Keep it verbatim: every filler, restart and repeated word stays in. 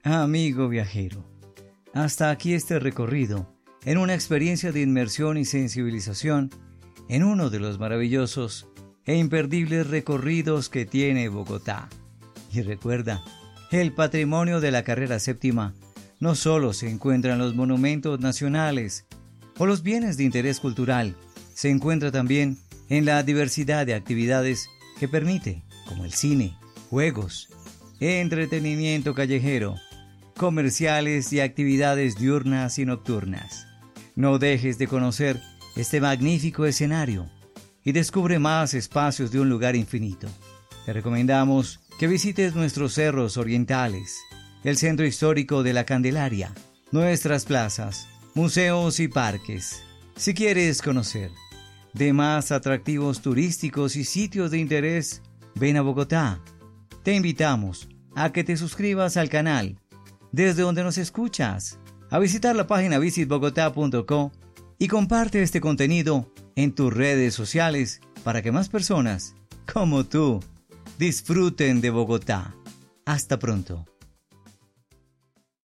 Amigo viajero, hasta aquí este recorrido en una experiencia de inmersión y sensibilización en uno de los maravillosos e imperdibles recorridos que tiene Bogotá. Y recuerda, el patrimonio de la carrera séptima no solo se encuentra en los monumentos nacionales o los bienes de interés cultural, se encuentra también en la diversidad de actividades que permite, como el cine, juegos, entretenimiento callejero, comerciales y actividades diurnas y nocturnas. No dejes de conocer este magnífico escenario y descubre más espacios de un lugar infinito. Te recomendamos que visites nuestros cerros orientales, el centro histórico de la Candelaria, nuestras plazas, museos y parques. Si quieres conocer de más atractivos turísticos y sitios de interés, ven a Bogotá. Te invitamos a que te suscribas al canal desde donde nos escuchas, a visitar la página visit bogotá punto co y comparte este contenido en tus redes sociales para que más personas como tú disfruten de Bogotá. Hasta pronto.